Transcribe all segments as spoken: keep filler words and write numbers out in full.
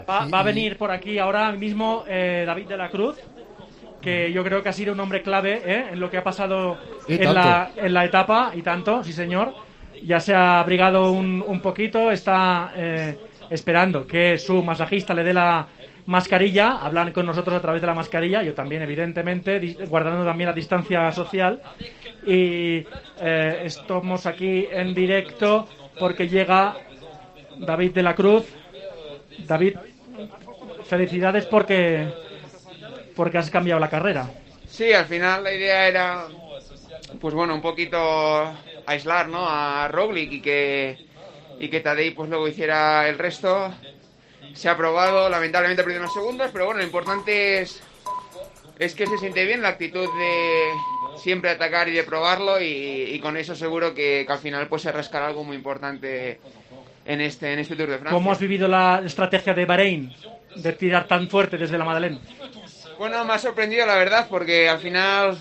Va, va a venir por aquí ahora mismo eh, David de la Cruz, que yo creo que ha sido un hombre clave ¿eh? en lo que ha pasado en la, en la etapa, y tanto, sí señor. Ya se ha abrigado un, un poquito, está eh, esperando que su masajista le dé la mascarilla, hablan con nosotros a través de la mascarilla, yo también evidentemente, guardando también la distancia social. Y eh, estamos aquí en directo porque llega David de la Cruz. David, felicidades porque porque has cambiado la carrera. Sí, al final la idea era, pues bueno, un poquito aislar, ¿no? A Roglic y que y que Tadej pues luego hiciera el resto. Se ha probado, lamentablemente ha perdido unos segundos, pero bueno, lo importante es es que se siente bien la actitud de siempre atacar y de probarlo, y, y con eso seguro que, que al final pues se rascará algo muy importante en este en este Tour de Francia. ¿Cómo has vivido la estrategia de Bahrein de tirar tan fuerte desde la Madeleine? Bueno, me ha sorprendido la verdad, porque al final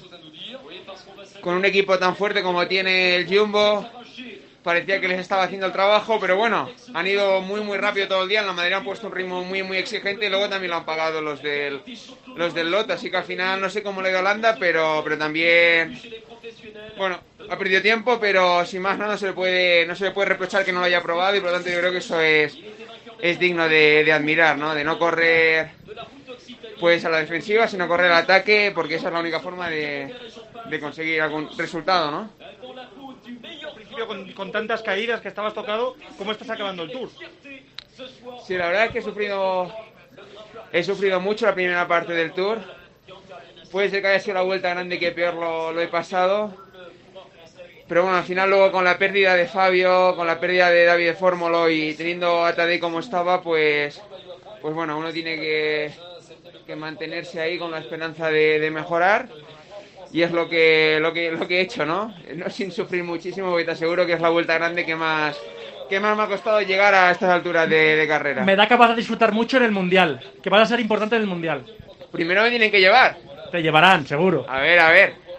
con un equipo tan fuerte como tiene el Jumbo parecía que les estaba haciendo el trabajo, pero bueno, han ido muy muy rápido todo el día. En la Madeleine han puesto un ritmo muy muy exigente, y luego también lo han pagado los del los del Lot, así que al final no sé cómo le ha ido a Holanda, pero pero también bueno, ha perdido tiempo, pero sin más no, no se le puede no se le puede reprochar que no lo haya probado, y por lo tanto yo creo que eso es es digno de, de admirar, ¿no? De no correr pues a la defensiva, sino correr al ataque, porque esa es la única forma de, de conseguir algún resultado, ¿no? Al principio, con, con tantas caídas que estabas tocado, ¿cómo estás acabando el Tour? Sí, la verdad es que he sufrido he sufrido mucho la primera parte del Tour. Puede ser que haya sido la vuelta grande que peor lo, lo he pasado, pero bueno, al final luego con la pérdida de Fabio, con la pérdida de David de Fórmolo y teniendo a Tadej como estaba, pues pues bueno, uno tiene que, que mantenerse ahí con la esperanza de, de mejorar, y es lo que lo que lo que he hecho, ¿no? No sin sufrir muchísimo, porque te aseguro que es la vuelta grande que más que más me ha costado llegar a estas alturas de, de carrera. Me da que vas a disfrutar mucho en el Mundial, que vas a ser importante en el Mundial. Primero me tienen que llevar. Te llevarán, seguro. A ver, a ver.